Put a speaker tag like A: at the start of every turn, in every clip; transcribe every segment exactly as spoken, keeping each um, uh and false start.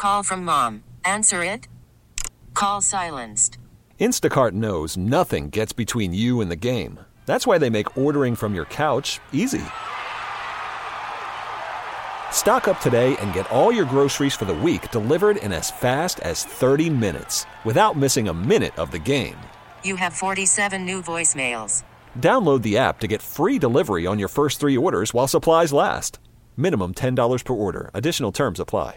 A: call from mom. Answer it. Call silenced.
B: Instacart knows nothing gets between you and the game. That's why they make ordering from your couch easy. Stock up today and get all your groceries for the week delivered in as fast as thirty minutes without missing a minute of the game.
A: You have forty-seven new voicemails.
B: Download the app to get free delivery on your first three orders while supplies last. Minimum ten dollars per order. Additional terms apply.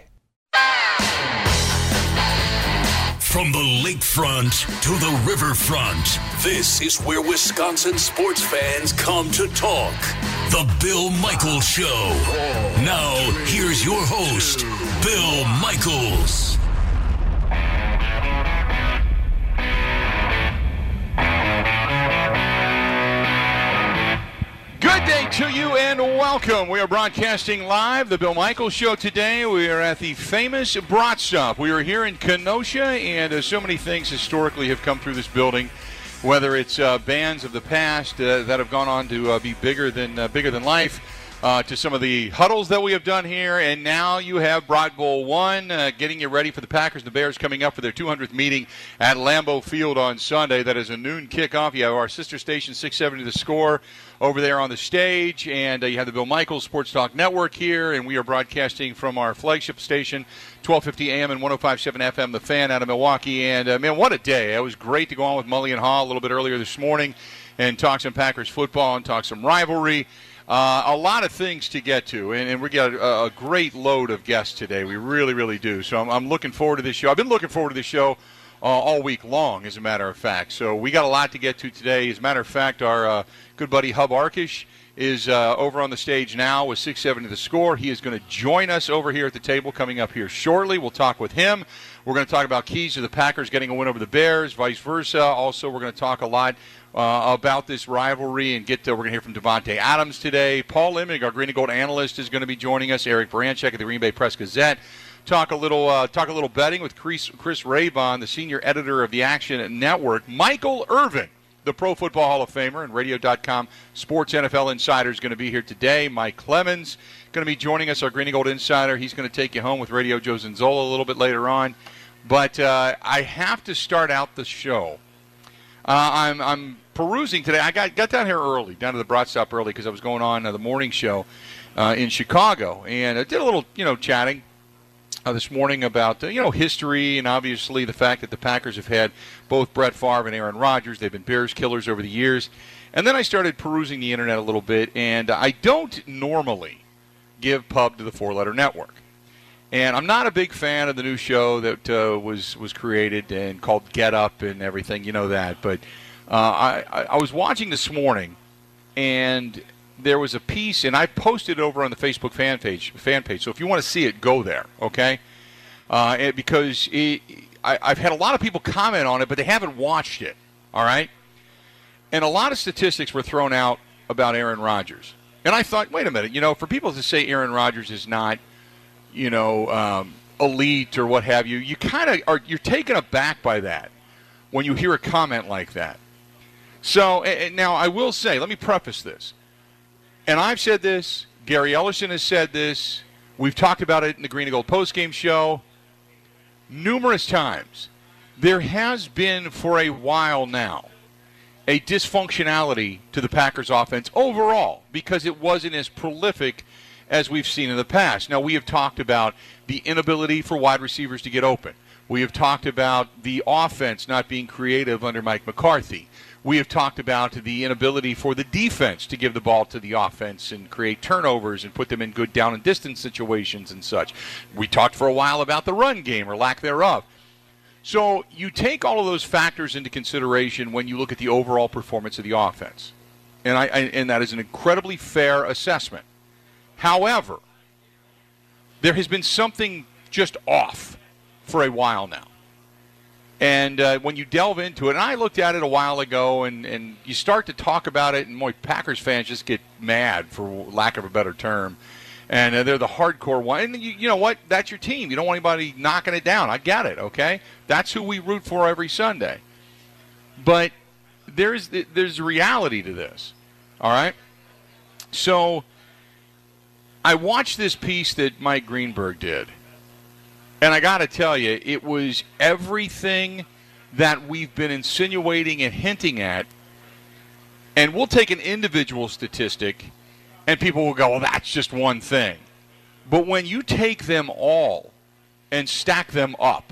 C: From the lakefront to the riverfront, this is where Wisconsin sports fans come to talk. The Bill Michaels Show. Now, here's your host, Bill Michaels.
D: Good day to you and welcome. We are broadcasting live, the Bill Michaels Show today. We are at the famous Brat Stop. We are here in Kenosha, and uh, so many things historically have come through this building, whether it's uh, bands of the past uh, that have gone on to uh, be bigger than uh, bigger than life, uh, to some of the huddles that we have done here, and now you have Brat Bowl one, uh, getting you ready for the Packers and the Bears coming up for their two hundredth meeting at Lambeau Field on Sunday. That is a noon kickoff. You have our sister station, six seventy The Score, over there on the stage, and uh, you have the Bill Michaels Sports Talk Network here, and we are broadcasting from our flagship station, twelve fifty A M and one oh five point seven F M, The Fan, out of Milwaukee. And, uh, man, what a day. It was great to go on with Mully and Haw a little bit earlier this morning and talk some Packers football and talk some rivalry. Uh, a lot of things to get to, and, and we got a, a great load of guests today. We really, really do. So I'm, I'm looking forward to this show. I've been looking forward to this show uh, all week long, as a matter of fact. So we got a lot to get to today. As a matter of fact, our uh, good buddy Hub Arkish is uh, over on the stage now with six seventy The Score. He is going to join us over here at the table coming up here shortly. We'll talk with him. We're going to talk about keys to the Packers getting a win over the Bears, vice versa. Also, we're going to talk a lot uh, about this rivalry and get to, we're going to hear from Devontae Adams today. Paul Imig, our Green and Gold analyst, is going to be joining us. Eric Baranchek at the Green Bay Press-Gazette. Talk a little uh, talk a little betting with Chris, Chris Raybon, the senior editor of the Action Network. Michael Irvin, the Pro Football Hall of Famer and Radio dot com Sports N F L Insider, is going to be here today. Mike Clemens going to be joining us, our Green and Gold Insider. He's going to take you home with Radio Joe Zanzola a little bit later on. But uh, I have to start out the show. Uh, I'm, I'm perusing today. I got, got down here early, down to the Brat Stop early because I was going on uh, the morning show uh, in Chicago. And I did a little, you know, chatting Uh, this morning about, uh, you know, history and obviously the fact that the Packers have had both Brett Favre and Aaron Rodgers. They've been Bears killers over the years. And then I started perusing the Internet a little bit, and I don't normally give pub to the four-letter network. And I'm not a big fan of the new show that uh, was, was created and called Get Up and everything. You know that. But uh, I, I was watching this morning, and there was a piece, and I posted it over on the Facebook fan page. Fan page. So if you want to see it, go there, okay? Uh, and because it, I, I've had a lot of people comment on it, but they haven't watched it, all right? And a lot of statistics were thrown out about Aaron Rodgers. And I thought, wait a minute, you know, for people to say Aaron Rodgers is not, you know, um, elite or what have you, you kind of are, you're taken aback by that when you hear a comment like that. So, and now I will say, let me preface this. And I've said this, Gary Ellerson has said this, we've talked about it in the Green and Gold postgame show numerous times. There has been for a while now a dysfunctionality to the Packers offense overall because it wasn't as prolific as we've seen in the past. Now, we have talked about the inability for wide receivers to get open. We have talked about the offense not being creative under Mike McCarthy. We have talked about the inability for the defense to give the ball to the offense and create turnovers and put them in good down and distance situations and such. We talked for a while about the run game or lack thereof. So you take all of those factors into consideration when you look at the overall performance of the offense. And, I, I, and that is an incredibly fair assessment. However, there has been something just off for a while now. And uh, when you delve into it, and I looked at it a while ago, and, and you start to talk about it, and boy, Packers fans just get mad, for lack of a better term. And uh, they're the hardcore one. And you, you know what? That's your team. You don't want anybody knocking it down. I get it, okay? That's who we root for every Sunday. But there's there's reality to this, all right? So I watched this piece that Mike Greenberg did. And I got to tell you, it was everything that we've been insinuating and hinting at. And we'll take an individual statistic, and people will go, well, that's just one thing. But when you take them all and stack them up,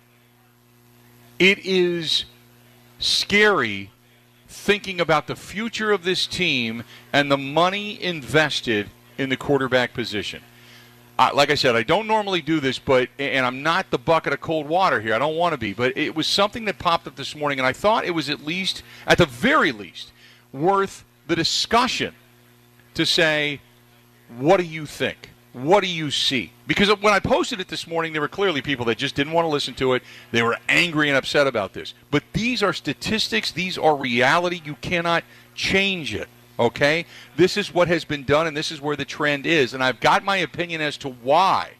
D: it is scary thinking about the future of this team and the money invested in the quarterback position. Uh, like I said, I don't normally do this, but and I'm not the bucket of cold water here. I don't want to be. But it was something that popped up this morning, and I thought it was at least, at the very least, worth the discussion to say, what do you think? What do you see? Because when I posted it this morning, there were clearly people that just didn't want to listen to it. They were angry and upset about this. But these are statistics. These are reality. You cannot change it. Okay? This is what has been done, and this is where the trend is. And I've got my opinion as to why.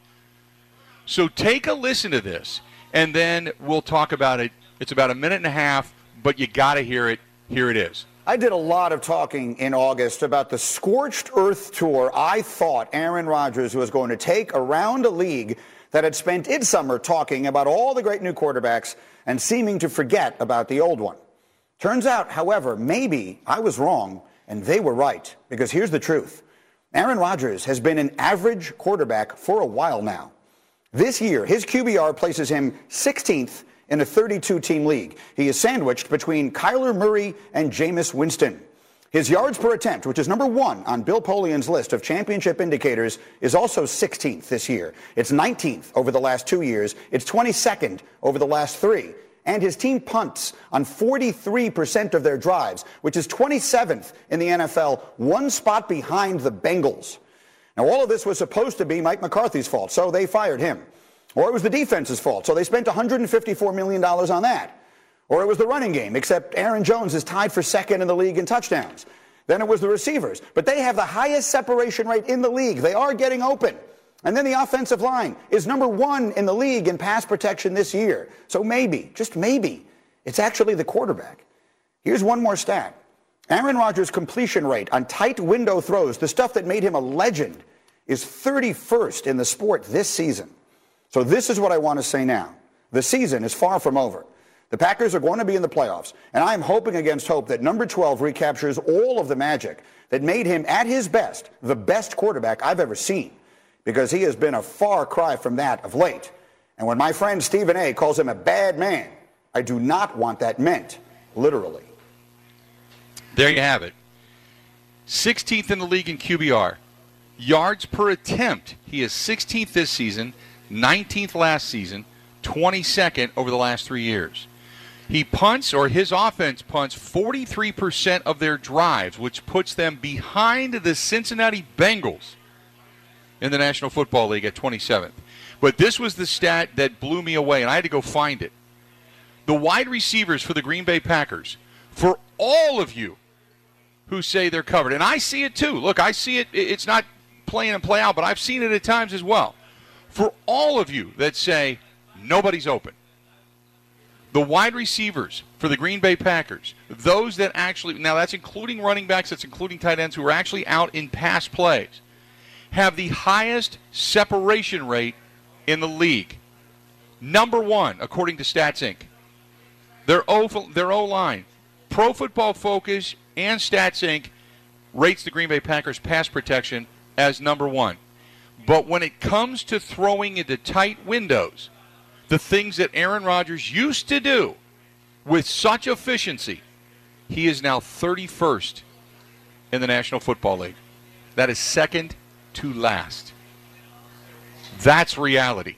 D: So take a listen to this, and then we'll talk about it. It's about a minute and a half, but you got to hear it. Here it is.
E: I did a lot of talking in August about the scorched earth tour I thought Aaron Rodgers was going to take around a league that had spent its summer talking about all the great new quarterbacks and seeming to forget about the old one. Turns out, however, maybe I was wrong and they were right, because here's the truth. Aaron Rodgers has been an average quarterback for a while now. This year, his Q B R places him sixteenth in a thirty-two team league. He is sandwiched between Kyler Murray and Jameis Winston. His yards per attempt, which is number one on Bill Polian's list of championship indicators, is also sixteenth this year. It's nineteenth over the last two years. It's twenty-second over the last three. And his team punts on forty-three percent of their drives, which is twenty-seventh in the N F L, one spot behind the Bengals. Now, all of this was supposed to be Mike McCarthy's fault, so they fired him. Or it was the defense's fault, so they spent one hundred fifty-four million dollars on that. Or it was the running game, except Aaron Jones is tied for second in the league in touchdowns. Then it was the receivers. But they have the highest separation rate in the league. They are getting open. And then the offensive line is number one in the league in pass protection this year. So maybe, just maybe, it's actually the quarterback. Here's one more stat. Aaron Rodgers' completion rate on tight window throws, the stuff that made him a legend, is thirty-first in the sport this season. So this is what I want to say now. The season is far from over. The Packers are going to be in the playoffs, and I am hoping against hope that number twelve recaptures all of the magic that made him, at his best, the best quarterback I've ever seen, because he has been a far cry from that of late. And when my friend Stephen A. calls him a bad man, I do not want that meant literally.
D: There you have it. sixteenth in the league in Q B R. Yards per attempt, he is sixteenth this season, nineteenth last season, twenty-second over the last three years. He punts, or his offense punts, forty-three percent of their drives, which puts them behind the Cincinnati Bengals in the National Football League at twenty-seventh. But this was the stat that blew me away, and I had to go find it. The wide receivers for the Green Bay Packers, for all of you who say they're covered, and I see it too. Look, I see it. It's not play in and play out, but I've seen it at times as well. For all of you that say nobody's open, the wide receivers for the Green Bay Packers, those that actually, now that's including running backs, that's including tight ends who are actually out in pass plays, have the highest separation rate in the league. Number one, according to Stats Incorporated. Their O, their O-line, Pro Football Focus and Stats Incorporated rates the Green Bay Packers pass protection as number one. But when it comes to throwing into tight windows, the things that Aaron Rodgers used to do with such efficiency, he is now thirty-first in the National Football League. That is second to last. That's reality.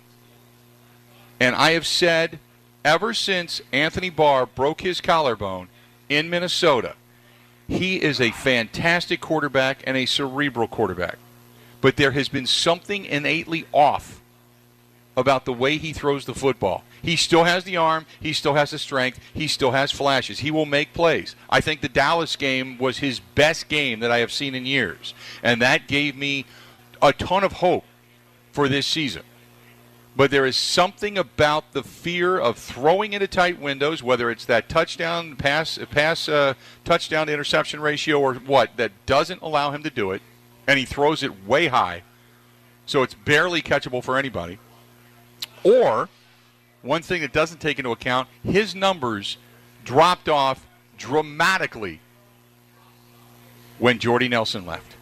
D: And I have said ever since Anthony Barr broke his collarbone in Minnesota, he is a fantastic quarterback and a cerebral quarterback. But there has been something innately off about the way he throws the football. He still has the arm. He still has the strength. He still has flashes. He will make plays. I think the Dallas game was his best game that I have seen in years. And that gave me a ton of hope for this season. But there is something about the fear of throwing into tight windows, whether it's that touchdown, pass, pass uh, touchdown to interception ratio or what, that doesn't allow him to do it. And he throws it way high, so it's barely catchable for anybody. Or, one thing that doesn't take into account, his numbers dropped off dramatically when Jordy Nelson left.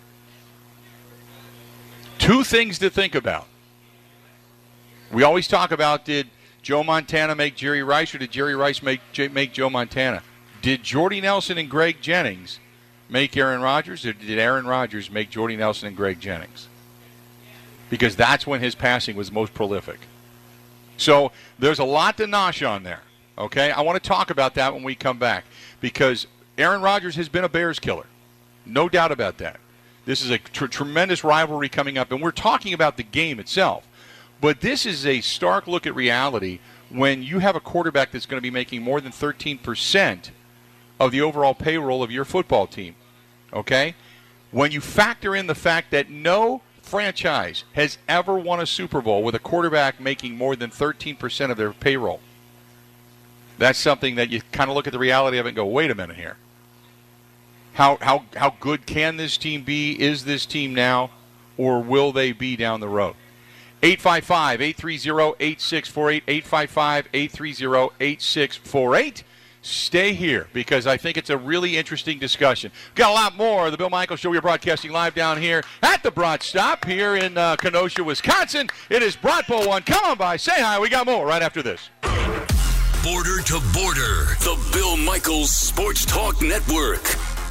D: Two things to think about. We always talk about, did Joe Montana make Jerry Rice, or did Jerry Rice make make Joe Montana? Did Jordy Nelson and Greg Jennings make Aaron Rodgers, or did Aaron Rodgers make Jordy Nelson and Greg Jennings? Because that's when his passing was most prolific. So there's a lot to nosh on there, okay? I want to talk about that when we come back, because Aaron Rodgers has been a Bears killer. No doubt about that. This is a tr- tremendous rivalry coming up, and we're talking about the game itself. But this is a stark look at reality when you have a quarterback that's going to be making more than thirteen percent of the overall payroll of your football team, okay? When you factor in the fact that no franchise has ever won a Super Bowl with a quarterback making more than thirteen percent of their payroll, that's something that you kind of look at the reality of it and go, wait a minute here. How how how good can this team be? Is this team now, or will they be down the road? eight five five, eight three zero, eight six four eight, eight five five, eight three zero, eight six four eight. Stay here, because I think it's a really interesting discussion. We've got a lot more of the Bill Michaels Show. We're broadcasting live down here at the Broad Stop here in uh, Kenosha, Wisconsin. It is Broad Bowl one. Come on by. Say hi. We got more right after this.
C: Border to Border, the Bill Michaels Sports Talk Network.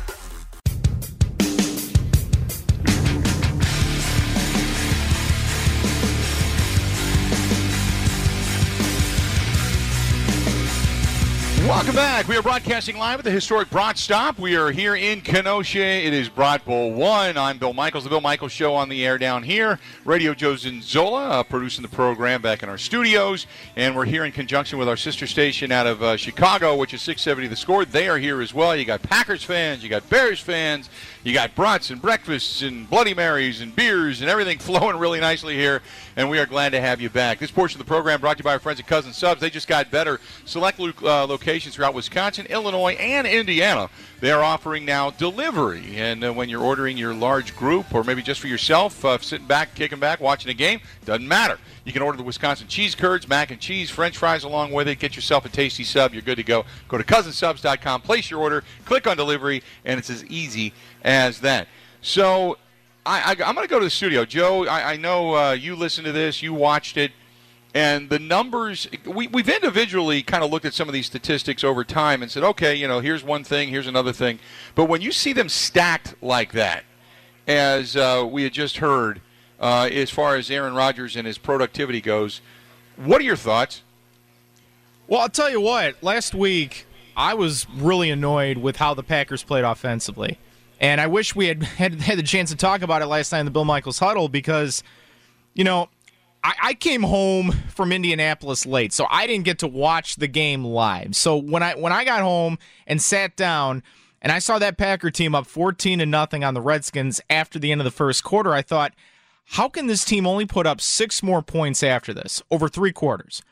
D: Welcome back. We are broadcasting live at the historic Broad Stop. We are here in Kenosha. It is Broad Bowl one. I'm Bill Michaels, the Bill Michaels Show on the air down here. Radio Joe Zinzola uh, producing the program back in our studios. And we're here in conjunction with our sister station out of uh, Chicago, which is six seventy The Score. They are here as well. You got Packers fans, you got Bears fans, you got brats and breakfasts and Bloody Marys and beers and everything flowing really nicely here. And we are glad to have you back. This portion of the program brought to you by our friends at Cousin Subs. They just got better. Select uh, locations throughout Wisconsin, Illinois, and Indiana. They are offering now delivery. And uh, when you're ordering your large group, or maybe just for yourself, uh, sitting back, kicking back, watching a game, doesn't matter. You can order the Wisconsin cheese curds, mac and cheese, French fries along with it. Get yourself a tasty sub. You're good to go. Go to cousin subs dot com, place your order, click on delivery, and it's as easy as that. So I, I, I'm going to go to the studio. Joe, I, I know uh, you listened to this, you watched it, and the numbers, we, we've individually kind of looked at some of these statistics over time and said, okay, you know, here's one thing, here's another thing. But when you see them stacked like that, as uh, we had just heard, uh, as far as Aaron Rodgers and his productivity goes, what are your thoughts?
F: Well, I'll tell you what, last week I was really annoyed with how the Packers played offensively. And I wish we had, had had the chance to talk about it last night in the Bill Michaels Huddle, because, you know, I, I came home from Indianapolis late, so I didn't get to watch the game live. So when I when I got home and sat down and I saw that Packer team up fourteen to nothing on the Redskins after the end of the first quarter, I thought, how can this team only put up six more points after this, over three quarters?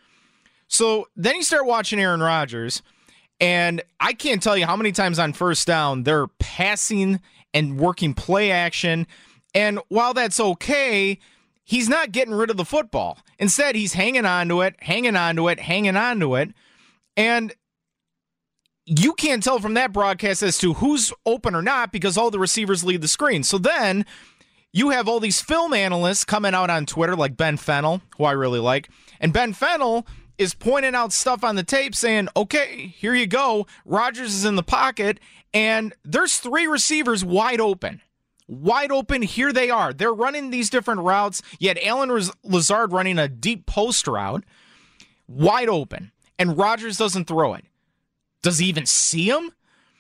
F: So then you start watching Aaron Rodgers, and I can't tell you how many times on first down they're passing and working play action. And while that's okay, he's not getting rid of the football. Instead, he's hanging on to it, hanging on to it, hanging on to it. And you can't tell from that broadcast as to who's open or not, because all the receivers lead the screen. So then you have all these film analysts coming out on Twitter, like Ben Fennell, who I really like. And Ben Fennell is pointing out stuff on the tape saying, okay, here you go. Rodgers is in the pocket, and there's three receivers wide open. Wide open, here they are. They're running these different routes. You had Allen Lazard running a deep post route, wide open, and Rodgers doesn't throw it. Does he even see him?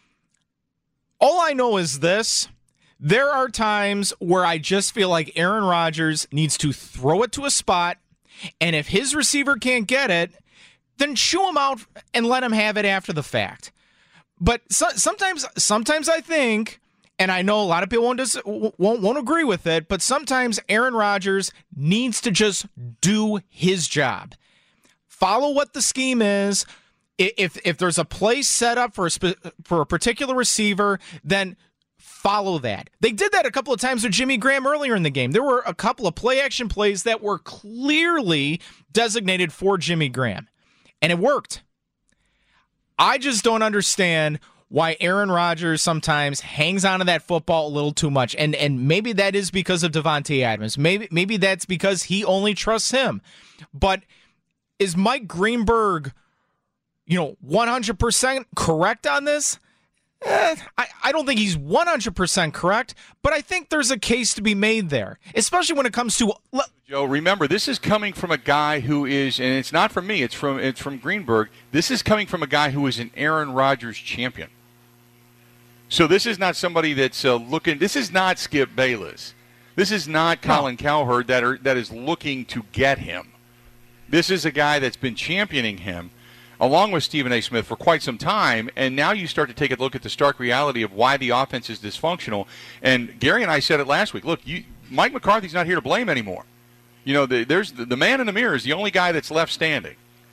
F: All I know is this. There are times where I just feel like Aaron Rodgers needs to throw it to a spot, and if his receiver can't get it, then shoo him out and let him have it after the fact. But so, sometimes sometimes I think, and I know a lot of people won't, dis- won't, won't agree with it, but sometimes Aaron Rodgers needs to just do his job. Follow what the scheme is. If if there's a play set up for a, spe- for a particular receiver, then follow that. They did that a couple of times with Jimmy Graham earlier in the game. There were a couple of play-action plays that were clearly designated for Jimmy Graham, and it worked. I just don't understand why Aaron Rodgers sometimes hangs on to that football a little too much, and and maybe that is because of Davante Adams. Maybe maybe that's because he only trusts him. But is Mike Greenberg, you know, one hundred percent correct on this? Eh, I, I don't think he's one hundred percent correct, but I think there's a case to be made there, especially when it comes to...
D: Joe, remember, this is coming from a guy who is, and it's not from me, it's from it's from Greenberg, this is coming from a guy who is an Aaron Rodgers champion. So this is not somebody that's uh, looking, this is not Skip Bayless. This is not Colin no. Cowherd that are, that is looking to get him. This is a guy that's been championing him, along with Stephen A. Smith, for quite some time, and now you start to take a look at the stark reality of why the offense is dysfunctional. And Gary and I said it last week. Look, you, Mike McCarthy's not here to blame anymore. You know, the, there's the, the man in the mirror is the only guy that's left standing.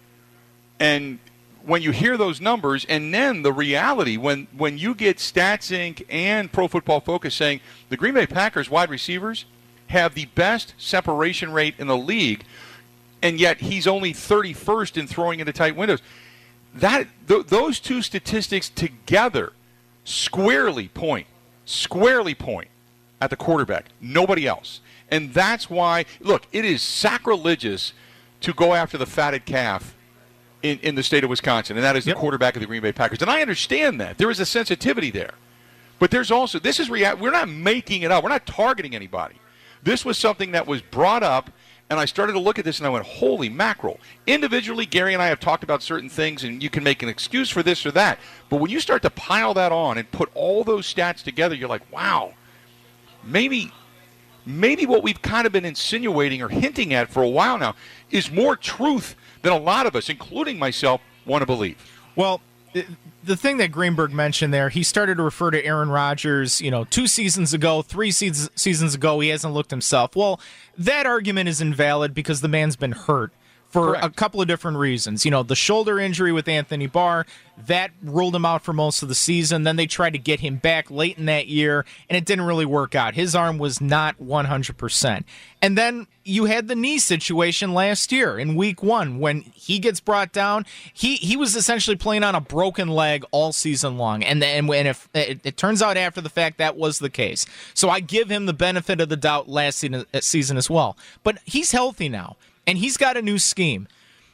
D: And when you hear those numbers, and then the reality, when, when you get Stats Incorporated and Pro Football Focus saying the Green Bay Packers wide receivers have the best separation rate in the league, and yet he's only thirty-first in throwing into tight windows. That th- those two statistics together squarely point, squarely point at the quarterback, nobody else. And that's why, look, it is sacrilegious to go after the fatted calf in, in the state of Wisconsin, and that is the yep. quarterback of the Green Bay Packers. And I understand that. There is a sensitivity there. But there's also, this is, rea- we're not making it up. We're not targeting anybody. This was something that was brought up. And I started to look at this, and I went, holy mackerel. Individually, Gary and I have talked about certain things, and you can make an excuse for this or that. But when you start to pile that on and put all those stats together, you're like, wow, maybe maybe what we've kind of been insinuating or hinting at for a while now is more truth than a lot of us, including myself, want to believe.
F: Well, the thing that Greenberg mentioned there, he started to refer to Aaron Rodgers, you know, two seasons ago, three seasons, seasons ago, he hasn't looked himself. Well, that argument is invalid because the man's been hurt for Correct. a couple of different reasons. You know, the shoulder injury with Anthony Barr, that ruled him out for most of the season. Then they tried to get him back late in that year, and it didn't really work out. His arm was not one hundred percent. And then you had the knee situation last year in week one when he gets brought down. He he was essentially playing on a broken leg all season long. And then when if it, it turns out after the fact that was the case. So I give him the benefit of the doubt last season, season as well. But he's healthy now. And he's got a new scheme.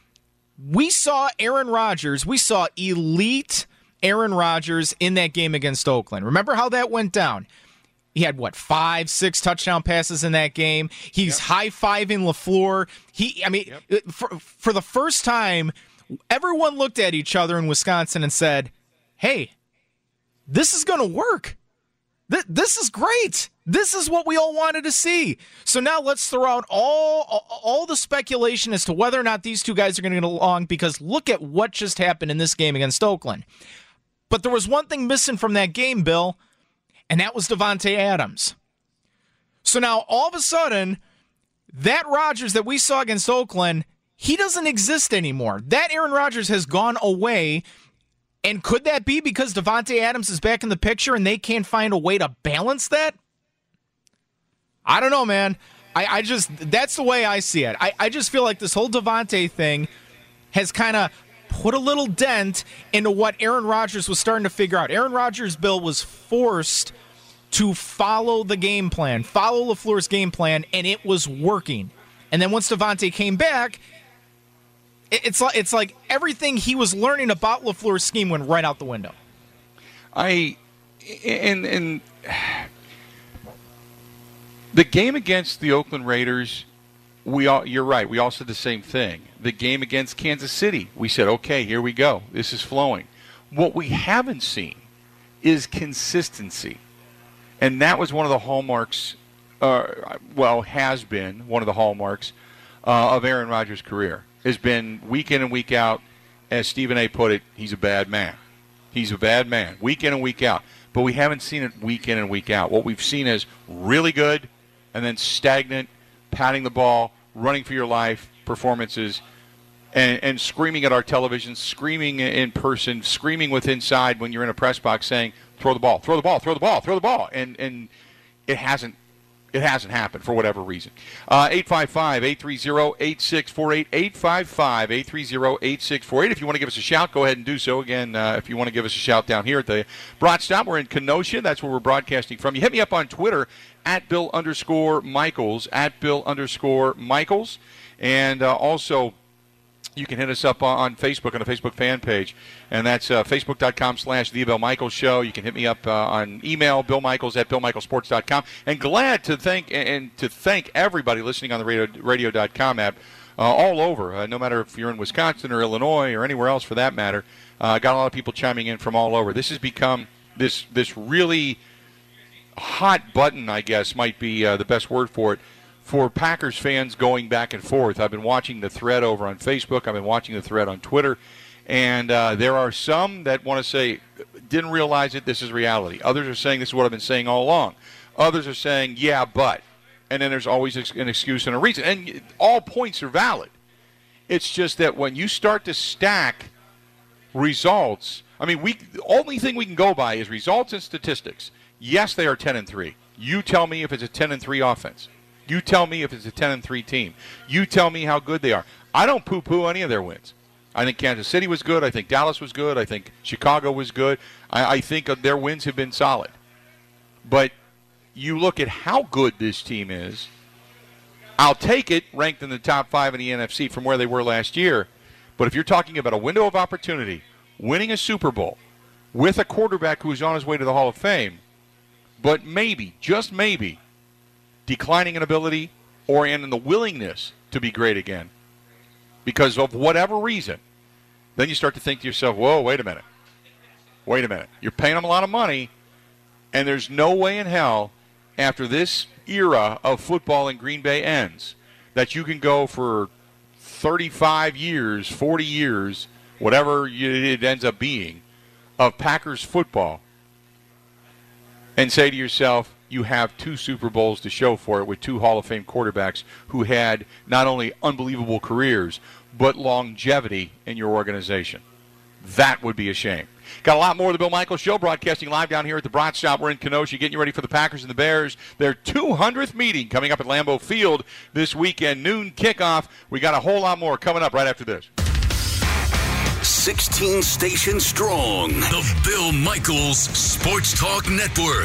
F: We saw Aaron Rodgers, we saw elite Aaron Rodgers in that game against Oakland. Remember how that went down? He had, what, five, six touchdown passes in that game. He's yep. high-fiving LaFleur. He, I mean, yep. for, for the first time, everyone looked at each other in Wisconsin and said, hey, this is going to work. Th- this is great. This is what we all wanted to see. So now let's throw out all, all all the speculation as to whether or not these two guys are going to get along, because look at what just happened in this game against Oakland. But there was one thing missing from that game, Bill, and that was Davante Adams. So now all of a sudden, that Rodgers that we saw against Oakland, he doesn't exist anymore. That Aaron Rodgers has gone away. And could that be because Davante Adams is back in the picture and they can't find a way to balance that? I don't know, man. I, I just, that's the way I see it. I, I just feel like this whole Davante thing has kind of put a little dent into what Aaron Rodgers was starting to figure out. Aaron Rodgers, Bill, was forced to follow the game plan, follow LaFleur's game plan, and it was working. And then once Davante came back, it's like, it's like everything he was learning about LaFleur's scheme went right out the window.
D: I, and, and the game against the Oakland Raiders, we all, you're right, we all said the same thing. The game against Kansas City, we said, okay, here we go. This is flowing. What we haven't seen is consistency. And that was one of the hallmarks, uh, well, has been one of the hallmarks uh, of Aaron Rodgers' career. Has been week in and week out, as Stephen A. put it, he's a bad man. He's a bad man, week in and week out. But we haven't seen it week in and week out. What we've seen is really good and then stagnant, patting the ball, running for your life performances and, and screaming at our television, screaming in person, screaming with inside when you're in a press box saying, throw the ball, throw the ball, throw the ball, throw the ball. And, and it hasn't It hasn't happened for whatever reason. Uh, eight five five, eight three zero, eight six four eight, eight five five, eight three zero, eight six four eight. If you want to give us a shout, go ahead and do so. Again, uh, if you want to give us a shout down here at the Brat Stop, we're in Kenosha. That's where we're broadcasting from. You hit me up on Twitter, at Bill underscore Michaels, at Bill underscore Michaels. And uh, also, you can hit us up on Facebook on the Facebook fan page, and that's uh, facebook.com slash The Bill Michaels Show. You can hit me up uh, on email, Bill Michaels at bill michaels sports dot com. And glad to thank and to thank everybody listening on the radio, radio dot com app uh, all over, uh, no matter if you're in Wisconsin or Illinois or anywhere else for that matter. Uh, got a lot of people chiming in from all over. This has become this this really hot button, I guess, might be uh, the best word for it, for Packers fans going back and forth. I've been watching the thread over on Facebook. I've been watching the thread on Twitter. And uh, there are some that want to say, didn't realize it, this is reality. Others are saying, this is what I've been saying all along. Others are saying, yeah, but. And then there's always an excuse and a reason. And all points are valid. It's just that when you start to stack results, I mean, we the only thing we can go by is results and statistics. Yes, they are ten and three. You tell me if it's a ten and three offense. You tell me if it's a ten and three team. You tell me how good they are. I don't poo-poo any of their wins. I think Kansas City was good. I think Dallas was good. I think Chicago was good. I, I think their wins have been solid. But you look at how good this team is, I'll take it ranked in the top five in the N F C from where they were last year. But if you're talking about a window of opportunity, winning a Super Bowl with a quarterback who's on his way to the Hall of Fame, but maybe, just maybe, declining in ability or in the willingness to be great again because of whatever reason, then you start to think to yourself, whoa, wait a minute. Wait a minute. You're paying them a lot of money, and there's no way in hell after this era of football in Green Bay ends that you can go for thirty-five years, forty years, whatever it ends up being, of Packers football and say to yourself, you have two Super Bowls to show for it with two Hall of Fame quarterbacks who had not only unbelievable careers, but longevity in your organization. That would be a shame. Got a lot more of the Bill Michaels Show broadcasting live down here at the Brat Stop. We're in Kenosha getting you ready for the Packers and the Bears. Their two hundredth meeting coming up at Lambeau Field this weekend, noon kickoff. We got a whole lot more coming up right after this.
C: sixteen stations strong. The Bill Michaels Sports Talk Network.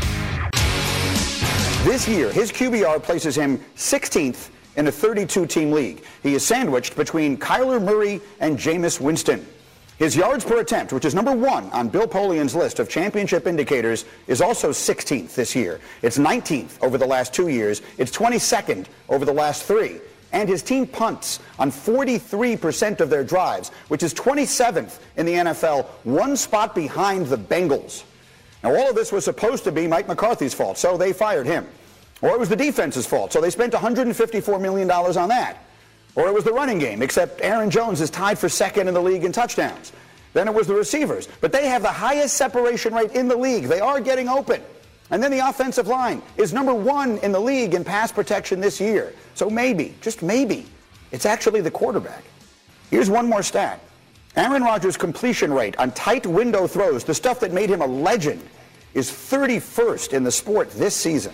E: This year, his Q B R places him sixteenth in a thirty-two team league. He is sandwiched between Kyler Murray and Jameis Winston. His yards per attempt, which is number one on Bill Polian's list of championship indicators, is also sixteenth this year. It's nineteenth over the last two years. It's twenty-second over the last three. And his team punts on forty-three percent of their drives, which is twenty-seventh in the N F L, one spot behind the Bengals. Now, all of this was supposed to be Mike McCarthy's fault, so they fired him. Or it was the defense's fault, so they spent one hundred fifty-four million dollars on that. Or it was the running game, except Aaron Jones is tied for second in the league in touchdowns. Then it was the receivers. But they have the highest separation rate in the league. They are getting open. And then the offensive line is number one in the league in pass protection this year. So maybe, just maybe, it's actually the quarterback. Here's one more stat. Aaron Rodgers' completion rate on tight window throws, the stuff that made him a legend, is thirty-first in the sport this season.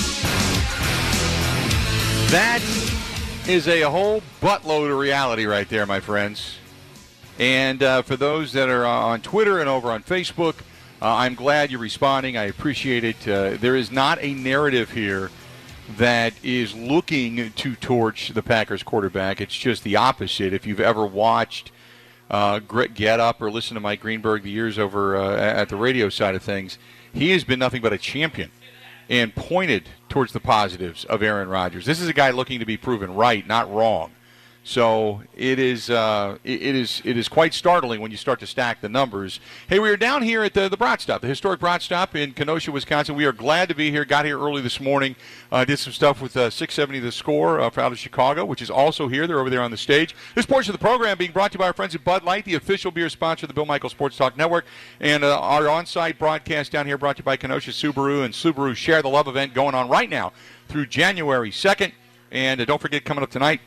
D: That is a whole buttload of reality right there, my friends. And uh, for those that are on Twitter and over on Facebook, uh, I'm glad you're responding. I appreciate it. Uh, there is not a narrative here that is looking to torch the Packers quarterback. It's just the opposite. If you've ever watched uh, Get Up or listened to Mike Greenberg the years over uh, at the radio side of things, he has been nothing but a champion and pointed towards the positives of Aaron Rodgers. This is a guy looking to be proven right, not wrong. So it is uh, it, it is it is quite startling when you start to stack the numbers. Hey, we are down here at the, the Brat Stop, the historic Brat Stop in Kenosha, Wisconsin. We are glad to be here. Got here early this morning. Uh, did some stuff with uh, six seventy The Score uh, out of Chicago, which is also here. They're over there on the stage. This portion of the program being brought to you by our friends at Bud Light, the official beer sponsor of the Bill Michaels Sports Talk Network. And uh, our on-site broadcast down here brought to you by Kenosha Subaru and Subaru Share the Love event going on right now through January second. And uh, don't forget, coming up tonight,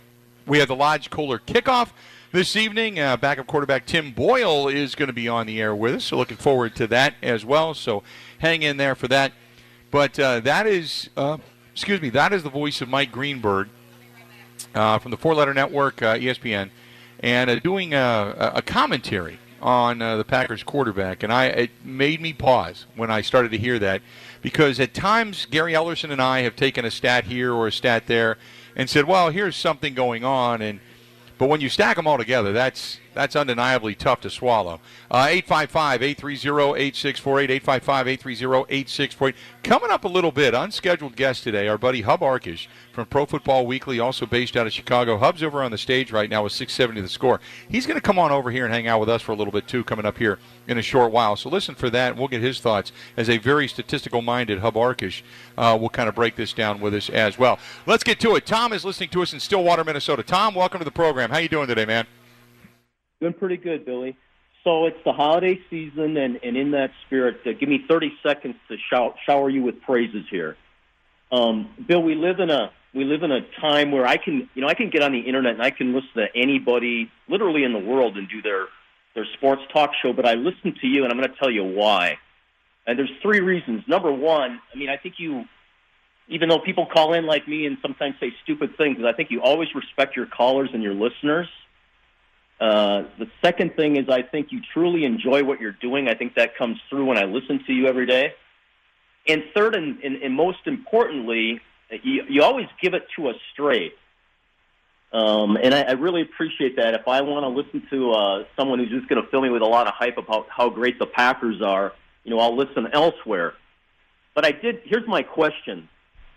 D: We have the Lodge Kohler kickoff this evening. Uh, backup quarterback Tim Boyle is going to be on the air with us, so looking forward to that as well. So hang in there for that. But uh, that is, uh, excuse me, that is the voice of Mike Greenberg uh, from the Four Letter Network, uh, E S P N, and uh, doing a, a commentary on uh, the Packers quarterback. And I it made me pause when I started to hear that, because at times Gary Ellerson and I have taken a stat here or a stat there and said, well, here's something going on, and but when you stack them all together, that's that's undeniably tough to swallow. Uh, eight five five, eight three zero, eight six four eight, eight five five, eight three zero, eight six four eight. Coming up a little bit, unscheduled guest today, our buddy Hub Arkush from Pro Football Weekly, also based out of Chicago. Hub's over on the stage right now with six seventy The Score. He's going to come on over here and hang out with us for a little bit, too, coming up here in a short while. So listen for that, and we'll get his thoughts as a very statistical-minded Hub Arkush uh, will kind of break this down with us as well. Let's get to it. Tom is listening to us in Stillwater, Minnesota. Tom, welcome to the program. How you doing today, man?
G: Doing pretty good, Billy. So it's the holiday season, and, and in that spirit, uh, give me thirty seconds to shout, shower you with praises here. Um, Bill, we live in a we live in a time where I can you know I can get on the internet and I can listen to anybody literally in the world and do their their sports talk show, but I listen to you, and I'm going to tell you why. And there's three reasons. Number one, I mean, I think you, even though people call in like me and sometimes say stupid things, I think you always respect your callers and your listeners. Uh, the second thing is I think you truly enjoy what you're doing. I think that comes through when I listen to you every day. And third, and, and, and most importantly, you, you always give it to us straight. Um, and I, I really appreciate that. If I want to listen to uh, someone who's just going to fill me with a lot of hype about how great the Packers are, you know, I'll listen elsewhere. But I did. Here's my question.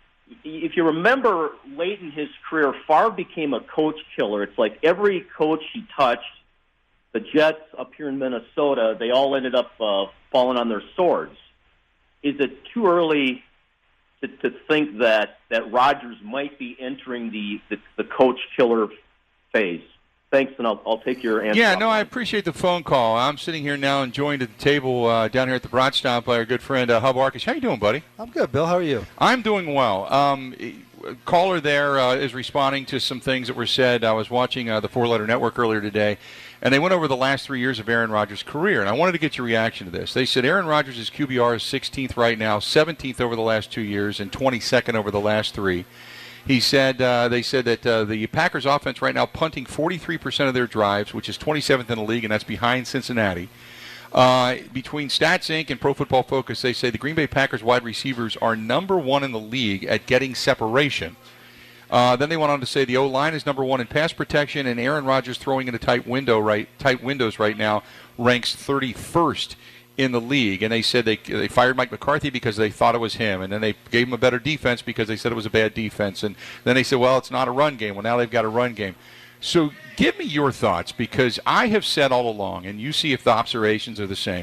G: If you remember, late in his career, Favre became a coach killer. It's like every coach he touched, the Jets up here in Minnesota, they all ended up uh, falling on their swords. Is it too early to, to think that, that Rodgers might be entering the, the, the coach killer phase? Thanks, and I'll, I'll take your answer.
D: Yeah, no, I appreciate the phone call. I'm sitting here now and joined at the table uh, down here at the Brat Stop by our good friend uh, Hub Arkush. How you doing, buddy?
H: I'm good, Bill. How are you?
D: I'm doing well. Um, caller there uh, is responding to some things that were said. I was watching uh, the Four Letter Network earlier today, and they went over the last three years of Aaron Rodgers' career, and I wanted to get your reaction to this. They said Aaron Rodgers' Q B R is sixteenth right now, seventeenth over the last two years, and twenty-second over the last three. He said uh, they said that uh, the Packers offense right now punting forty-three percent of their drives, which is twenty-seventh in the league, and that's behind Cincinnati. Uh, between Stats Incorporated and Pro Football Focus, they say the Green Bay Packers wide receivers are number one in the league at getting separation. Uh, then they went on to say the O-line is number one in pass protection, and Aaron Rodgers throwing in a tight window right tight windows right now ranks thirty-first in the league. And they said they they fired Mike McCarthy because they thought it was him, and then they gave him a better defense because they said it was a bad defense, and then they said, well, it's not a run game. Well, now they've got a run game. So give me your thoughts, because I have said all along, and you see if the observations are the same.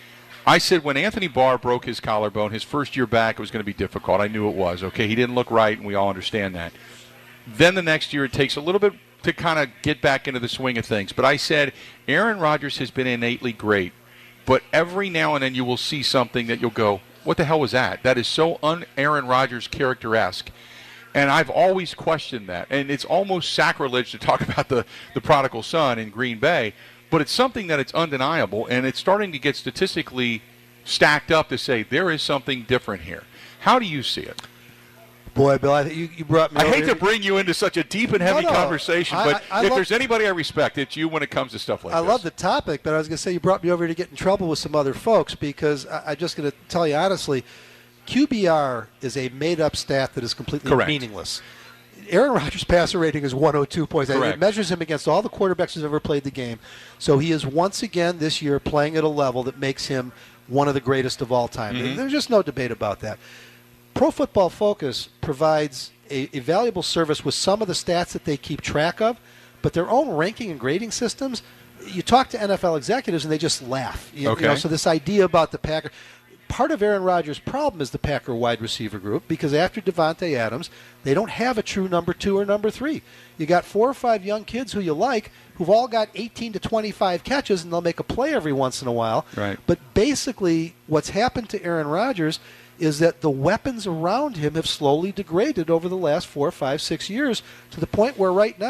D: I said when Anthony Barr broke his collarbone, his first year back, it was going to be difficult. I knew it was. Okay, he didn't look right, and we all understand that. Then the next year, it takes a little bit to kind of get back into the swing of things. But I said Aaron Rodgers has been innately great. But every now and then you will see something that you'll go, what the hell was that? That is so un-Aaron Rodgers character-esque. And I've always questioned that. And it's almost sacrilege to talk about the, the prodigal son in Green Bay. But it's something that it's undeniable, and it's starting to get statistically stacked up to say there is something different here. How do you see it?
H: Boy, Bill, I think you, you brought me
D: I
H: over
D: hate
H: here.
D: to bring you into such a deep and heavy
H: no, no.
D: conversation,
H: I,
D: but
H: I, I
D: if
H: love,
D: there's anybody I respect, it's you when it comes to stuff like
H: I
D: this.
H: love the topic, but I was going to say you brought me over here to get in trouble with some other folks, because I, I'm just going to tell you honestly, Q B R is a made-up stat that is completely
D: Correct.
H: meaningless. Aaron Rodgers' passer rating is one oh two point eight. It measures him against all the quarterbacks who's ever played the game. So he is once again this year playing at a level that makes him one of the greatest of all time. Mm-hmm. There's just no debate about that. Pro Football Focus provides a, a valuable service with some of the stats that they keep track of, but their own ranking and grading systems, you talk to N F L executives and they just laugh. You,
D: okay.
H: you know, so this idea about the Packer, part of Aaron Rodgers' problem is the Packer wide receiver group, because after Devontae Adams, they don't have a true number two or number three. You got four or five young kids who you like who've all got eighteen to twenty-five catches, and they'll make a play every once in a while.
D: Right.
H: But basically what's happened to Aaron Rodgers is that the weapons around him have slowly degraded over the last four, five, six years to the point where right now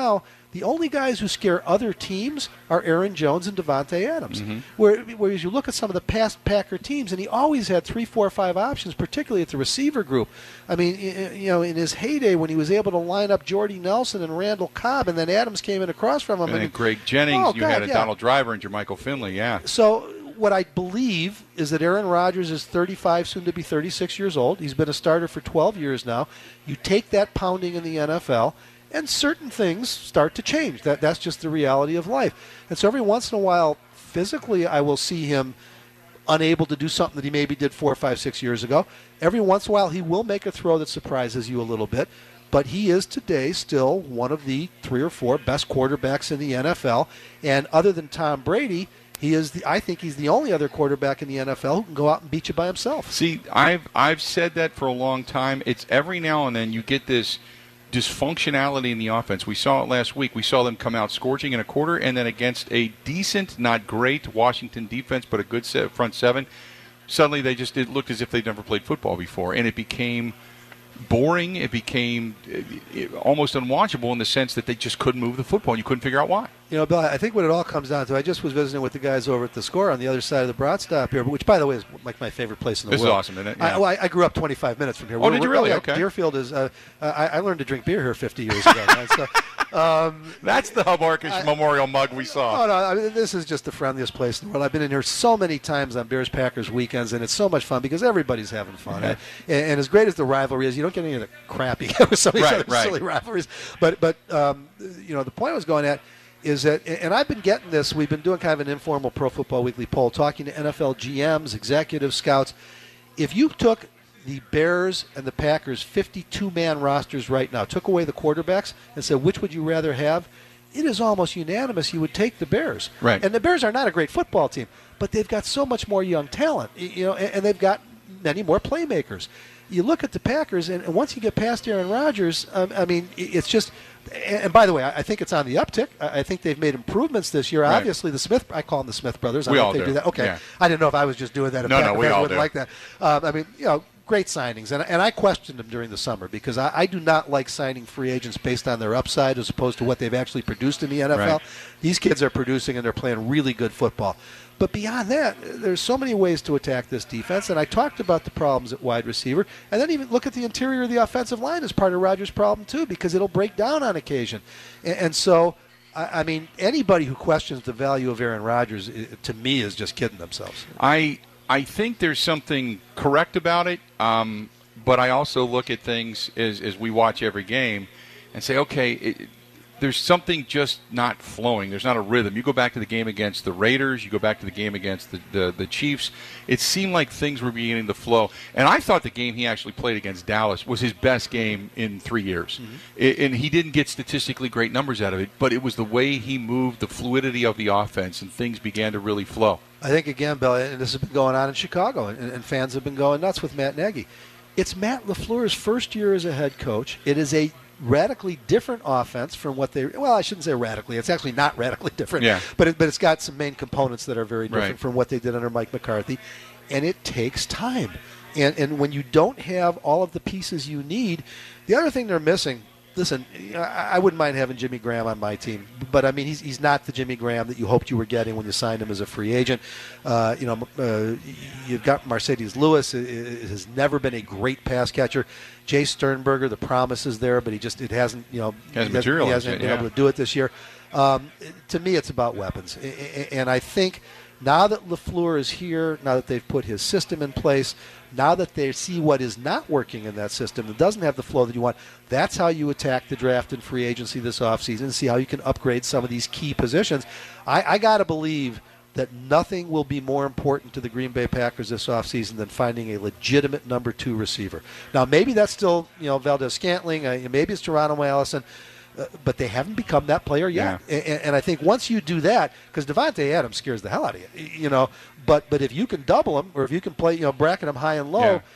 H: The only guys who scare other teams are Aaron Jones and Davante Adams.
D: Mm-hmm.
H: Where, whereas you look at some of the past Packer teams, and he always had three, four, five options, particularly at the receiver group. I mean, you know, in his heyday when he was able to line up Jordy Nelson and Randall Cobb, and then Adams came in across from him.
D: And
H: I
D: then
H: mean,
D: Greg Jennings,
H: oh,
D: you
H: God,
D: had a
H: yeah.
D: Donald Driver and Jermichael Finley, yeah.
H: So what I believe is that Aaron Rodgers is thirty-five, soon to be thirty-six years old. He's been a starter for twelve years now. You take that pounding in the N F L, and certain things start to change. That That's just the reality of life. And so every once in a while, physically, I will see him unable to do something that he maybe did four, five, six years ago. Every once in a while, he will make a throw that surprises you a little bit. But he is today still one of the three or four best quarterbacks in the N F L. And other than Tom Brady, he is the, I think he's the only other quarterback in the N F L who can go out and beat you by himself.
D: See, I've I've said that for a long time. It's every now and then you get this dysfunctionality in the offense. We saw it last week. We saw them come out scorching in a quarter, and then against a decent, not great Washington defense, but a good set, front seven, suddenly they just it looked as if they'd never played football before, and it became boring. It became almost unwatchable in the sense that they just couldn't move the football, and you couldn't figure out why.
H: You know, Bill, I think what it all comes down to, I just was visiting with the guys over at the Score on the other side of the Broad Stop here, which, by the way, is like my favorite place in the
D: this
H: world.
D: This is awesome, isn't it?
H: Yeah.
D: Yeah.
H: I, well, I, I grew up twenty-five minutes from here.
D: Oh,
H: We're,
D: did you
H: we're,
D: really?
H: Yeah,
D: Okay.
H: Deerfield is, uh, uh, I, I learned to drink beer here fifty years ago. Man, so, um,
D: That's the Hub Arkish Memorial mug we saw.
H: Oh, no, I mean, this is just the friendliest place in the world. I've been in here so many times on Bears-Packers weekends, and it's so much fun because everybody's having fun.
D: Yeah.
H: And, and as great as the rivalry is, you don't get any of the crappy some of these
D: Right,
H: other
D: right.
H: silly rivalries. But, but um, you know, the point I was going at is that, and I've been getting this, we've been doing kind of an informal Pro Football Weekly poll, talking to N F L G Ms, executives, scouts. If you took the Bears and the Packers fifty-two man rosters right now, took away the quarterbacks, and said, which would you rather have? It is almost unanimous you would take the Bears.
D: Right.
H: And the Bears are not a great football team, but they've got so much more young talent, you know, and, and they've got many more playmakers. You look at the Packers, and, and once you get past Aaron Rodgers, um, I mean, it's just. And, and by the way, I, I think it's on the uptick. I, I think they've made improvements this year.
D: Right.
H: Obviously, the Smith, I call them the Smith brothers. I
D: We
H: don't
D: all
H: know if they
D: do.
H: do that. Okay,
D: Yeah.
H: I didn't know if I was just doing that. If
D: No, no,
H: Packer
D: we
H: fans
D: all
H: wouldn't
D: do.
H: like that. Um, I mean, you know, great signings, and and I questioned them during the summer because I, I do not like signing free agents based on their upside as opposed to what they've actually produced in the N F L.
D: Right.
H: These kids are producing and they're playing really good football. But beyond that, there's so many ways to attack this defense, and I talked about the problems at wide receiver, and then even look at the interior of the offensive line as part of Rodgers' problem too, because it'll break down on occasion. And, and so, I, I mean, anybody who questions the value of Aaron Rodgers, i- to me, is just kidding themselves.
D: I I think there's something correct about it, um, but I also look at things as, as we watch every game and say, okay, it, there's something just not flowing. There's not a rhythm. You go back to the game against the Raiders. You go back to the game against the, the, the Chiefs. It seemed like things were beginning to flow. And I thought the game he actually played against Dallas was his best game in three years.
H: Mm-hmm.
D: It, and he didn't get statistically great numbers out of it, but it was the way he moved, the fluidity of the offense, and things began to really flow.
H: I think, again, Bill, and this has been going on in Chicago, and, and fans have been going nuts with Matt Nagy. It's Matt LaFleur's first year as a head coach. It is a radically different offense from what they well I shouldn't say radically, it's actually not radically different,
D: Yeah.
H: but, it, but it's got some main components that are very different
D: Right.
H: from what they did under Mike McCarthy, and it takes time, and and when you don't have all of the pieces you need, the other thing they're missing, listen, I, I wouldn't mind having Jimmy Graham on my team, but I mean he's he's not the Jimmy Graham that you hoped you were getting when you signed him as a free agent. Uh, you know, uh, you've got Mercedes Lewis, it, it has never been a great pass catcher. Jay Sternberger, the promise is there, but he just it hasn't you know
D: Hasn't
H: he hasn't,
D: materialized
H: he hasn't
D: yet,
H: been
D: yeah.
H: able to do it this year. Um, to me, it's about weapons, and I think now that LaFleur is here, now that they've put his system in place, now that they see what is not working in that system that doesn't have the flow that you want, that's how you attack the draft and free agency this offseason and see how you can upgrade some of these key positions. I, I got to believe that nothing will be more important to the Green Bay Packers this offseason than finding a legitimate number two receiver. Now, maybe that's still, you know, Valdez-Scantling, uh, maybe it's Geronimo Allison, uh, but they haven't become that player yet.
D: Yeah.
H: And, and I think once you do that, because Davante Adams scares the hell out of you, you know, but but if you can double him or if you can play, you know, bracket him high and low,
D: Yeah.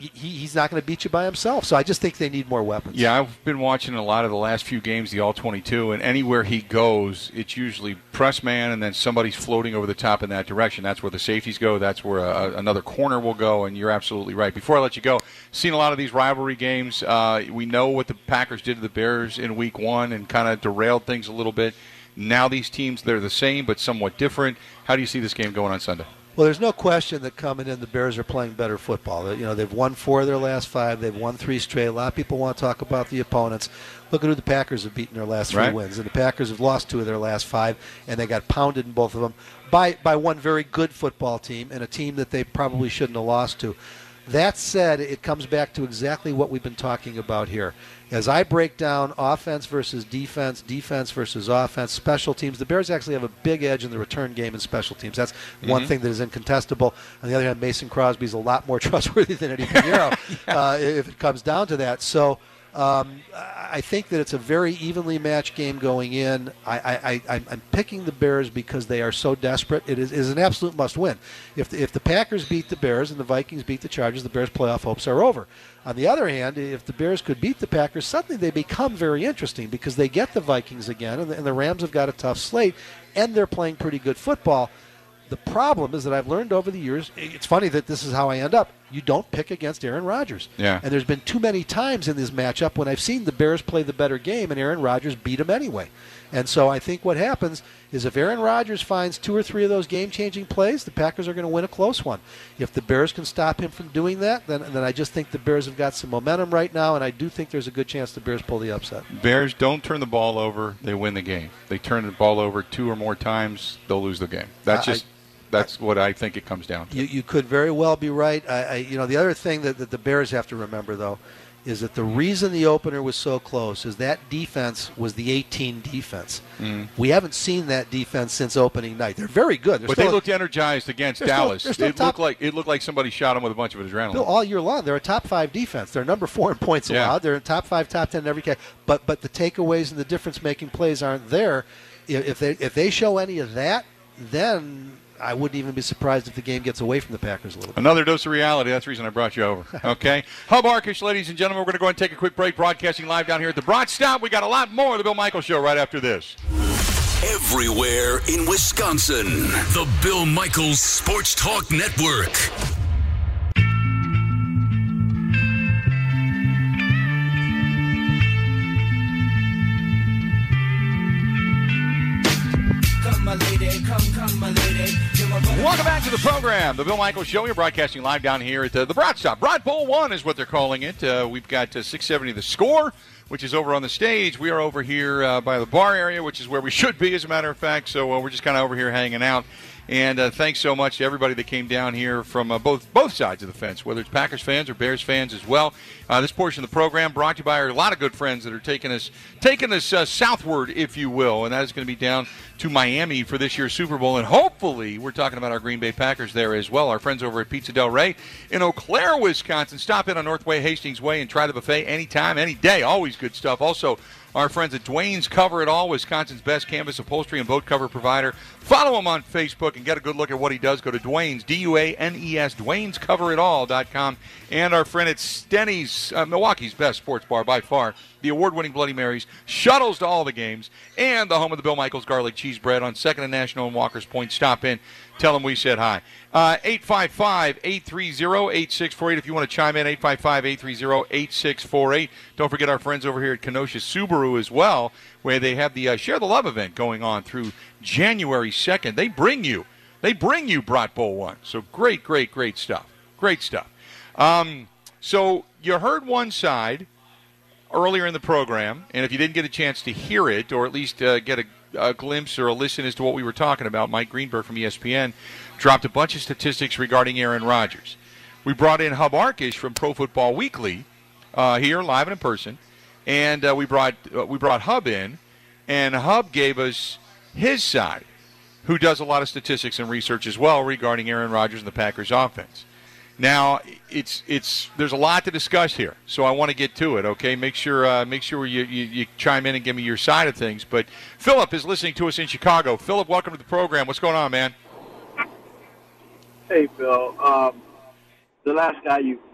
H: he, he's not going to beat you by himself. So I just think they need more weapons.
D: Yeah, I've been watching a lot of the last few games, the all twenty-two, and anywhere he goes, it's usually press man, and then somebody's floating over the top in that direction. That's where the safeties go. That's where a, another corner will go, and you're absolutely right. Before I let you go, seen a lot of these rivalry games. Uh, we know what the Packers did to the Bears in week one and kind of derailed things a little bit. Now these teams, they're the same but somewhat different. How do you see this game going on Sunday?
H: Well, there's no question that coming in, the Bears are playing better football. You know, they've won four of their last five. They've won three straight. A lot of people want to talk about the opponents. Look at who the Packers have beaten their last three
D: right.
H: wins. And the Packers have lost two of their last five, and they got pounded in both of them by, by one very good football team and a team that they probably shouldn't have lost to. That said, it comes back to exactly what we've been talking about here. As I break down offense versus defense, defense versus offense, special teams, the Bears actually have a big edge in the return game in special teams. That's mm-hmm. one thing that is incontestable. On the other hand, Mason Crosby's a lot more trustworthy than Eddie Pinheiro yeah. uh, if it comes down to that. So um, I think that it's a very evenly matched game going in. I, I, I, I'm picking the Bears because they are so desperate. It is, it is an absolute must-win. If the, if the Packers beat the Bears and the Vikings beat the Chargers, the Bears' playoff hopes are over. On the other hand, if the Bears could beat the Packers, suddenly they become very interesting because they get the Vikings again, and the, and the Rams have got a tough slate, and they're playing pretty good football. The problem is that I've learned over the years, it's funny that this is how I end up, you don't pick against Aaron Rodgers.
D: Yeah.
H: And there's been too many times in this matchup when I've seen the Bears play the better game and Aaron Rodgers beat them anyway. And so I think what happens is if Aaron Rodgers finds two or three of those game-changing plays, the Packers are going to win a close one. If the Bears can stop him from doing that, then, then I just think the Bears have got some momentum right now, and I do think there's a good chance the Bears pull the upset.
D: Bears don't turn the ball over, they win the game. They turn the ball over two or more times, they'll lose the game. That's just... I, That's what I think it comes down to.
H: You, you could very well be right. I, I, you know, the other thing that, that the Bears have to remember, though, is that the reason the opener was so close is that defense was the eighteen defense. Mm. We haven't seen that defense since opening night. They're very good. They're
D: but they looked energized against Dallas.
H: Still, still
D: it
H: top,
D: looked like it looked like somebody shot them with a bunch of adrenaline.
H: No, all year long, they're a top five defense. They're number four in points
D: yeah.
H: allowed. They're in top five, top ten in every case. But but the takeaways and the difference-making plays aren't there. If they if they show any of that, then I wouldn't even be surprised if the game gets away from the Packers a little bit.
D: Another dose of reality. That's the reason I brought you over. Okay? Hub Arkush, ladies and gentlemen. We're going to go ahead and take a quick break. Broadcasting live down here at the Broad Stop. We got a lot more of the Bill Michaels Show right after this.
C: Everywhere in Wisconsin. The Bill Michaels Sports Talk Network.
D: My lady, come, come, my lady. Welcome back to the program, the Bill Michaels Show. We're broadcasting live down here at the, the Broad Stop. Broad Bowl one is what they're calling it. Uh, we've got uh, six seventy The Score, which is over on the stage. We are over here uh, by the bar area, which is where we should be, as a matter of fact. So uh, we're just kind of over here hanging out. And uh, thanks so much to everybody that came down here from uh, both both sides of the fence, whether it's Packers fans or Bears fans as well. Uh, this portion of the program brought to you by our, a lot of good friends that are taking us taking us uh, southward, if you will, and that is going to be down to Miami for this year's Super Bowl. And hopefully, we're talking about our Green Bay Packers there as well. Our friends over at Pizza Del Rey in Eau Claire, Wisconsin. Stop in on Northway Hastings Way and try the buffet anytime, any day. Always good stuff. Also, our friends at Dwayne's Cover It All, Wisconsin's best canvas upholstery and boat cover provider. Follow him on Facebook and get a good look at what he does. Go to Dwayne's, D U A N E S, Dwayne's Cover It All dot com. And our friend at Stenny's, uh, Milwaukee's best sports bar by far, the award-winning Bloody Marys, shuttles to all the games, and the home of the Bill Michaels Garlic Cheese Bread on second and National and Walker's Point. Stop in. Tell them we said hi. Uh, eight five five, eight three zero, eight six four eight. If you want to chime in, eight five five, eight three zero, eight six four eight. Don't forget our friends over here at Kenosha Subaru as well, where they have the uh, Share the Love event going on through January second. They bring you, they bring you Brat Bowl one. So great, great, great stuff. Great stuff. Um, so you heard one side earlier in the program, and if you didn't get a chance to hear it, or at least uh, get a a glimpse or a listen as to what we were talking about, Mike Greenberg from E S P N dropped a bunch of statistics regarding Aaron Rodgers. We brought in Hub Arkush from Pro Football Weekly uh, here live and in person, and uh, we brought uh, we brought Hub in, and Hub gave us his side, who does a lot of statistics and research as well regarding Aaron Rodgers and the Packers offense. Now, it's it's there's a lot to discuss here, so I want to get to it. Okay, make sure uh, make sure you, you you chime in and give me your side of things. But Philip is listening to us in Chicago. Philip, welcome to the program. What's going on, man?
I: Hey, Phil. Um, the last guy you you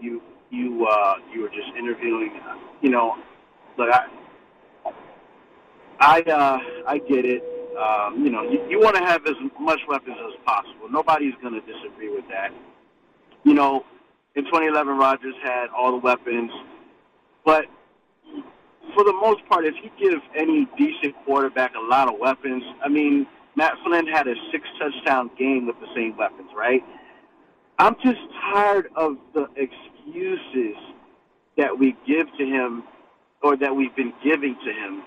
I: you uh, you were just interviewing. You know, look, I I, uh, I get it. Um, you know, you, you want to have as much weapons as possible. Nobody's going to disagree with that. You know, in twenty eleven, Rodgers had all the weapons, but for the most part, if you give any decent quarterback a lot of weapons, I mean, Matt Flynn had a six-touchdown game with the same weapons, right? I'm just tired of the excuses that we give to him or that we've been giving to him.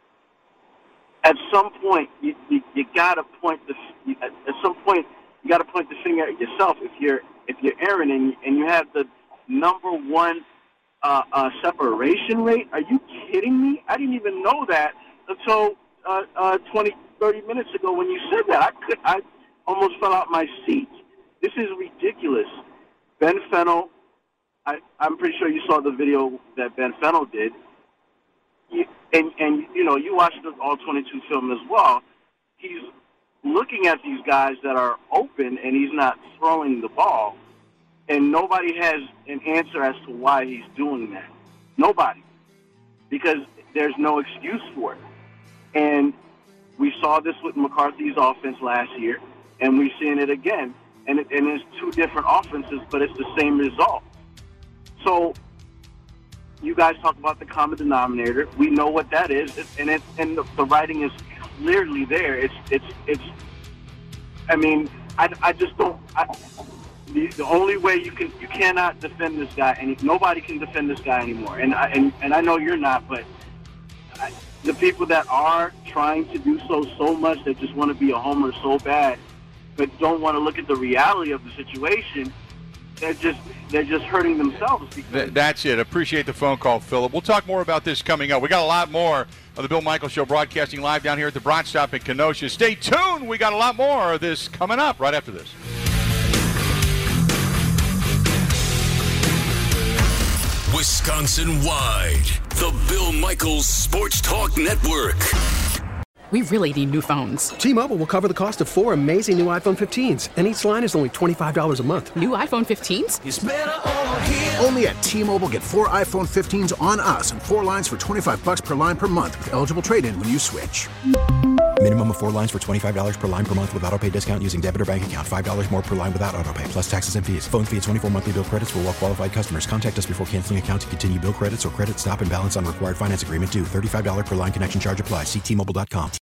I: At some point, you, you, you got to point the at some point you got to point the finger at yourself. If you're if you're Aaron and and you have the number one uh, uh, separation rate, are you kidding me? I didn't even know that until uh, uh, twenty, thirty minutes ago when you said that. I could I almost fell out my seat. This is ridiculous. Ben Fennell, I, I'm pretty sure you saw the video that Ben Fennell did. You, and, and, you know, you watched the all twenty-two film as well. He's looking at these guys that are open, and he's not throwing the ball. And nobody has an answer as to why he's doing that. Nobody. Because there's no excuse for it. And we saw this with McCarthy's offense last year, and we're seeing it again. And, it, and it's two different offenses, but it's the same result. So you guys talk about the common denominator. We know what that is, and it, and the, the writing is clearly there. It's it's it's. I mean, I, I just don't. I, the, the only way you can you cannot defend this guy, and nobody can defend this guy anymore. And I and, and I know you're not, but I, the people that are trying to do so so much, that just want to be a homer so bad, but don't want to look at the reality of the situation. They're just they're just hurting themselves.
D: Th- that's it. Appreciate the phone call, Philip. We'll talk more about this coming up. We got a lot more of the Bill Michaels Show broadcasting live down here at the Brat Stop in Kenosha. Stay tuned. We got a lot more of this coming up right after this.
C: Wisconsin-wide, the Bill Michaels Sports Talk Network.
J: We really need new phones.
K: T-Mobile will cover the cost of four amazing new iPhone fifteens, and each line is only twenty-five dollars a month.
J: New iPhone fifteens?
L: It's better over here. Only at T-Mobile, get four iPhone fifteens on us and four lines for twenty-five dollars per line per month with eligible trade-in when you switch.
M: Minimum of four lines for twenty-five dollars per line per month with autopay discount using debit or bank account. five dollars more per line without autopay, plus taxes and fees. Phone fee at twenty-four monthly bill credits for well-qualified customers. Contact us before canceling account to continue bill credits or credit stop and balance on required finance agreement due. thirty-five dollars per line connection charge applies. See T Mobile dot com.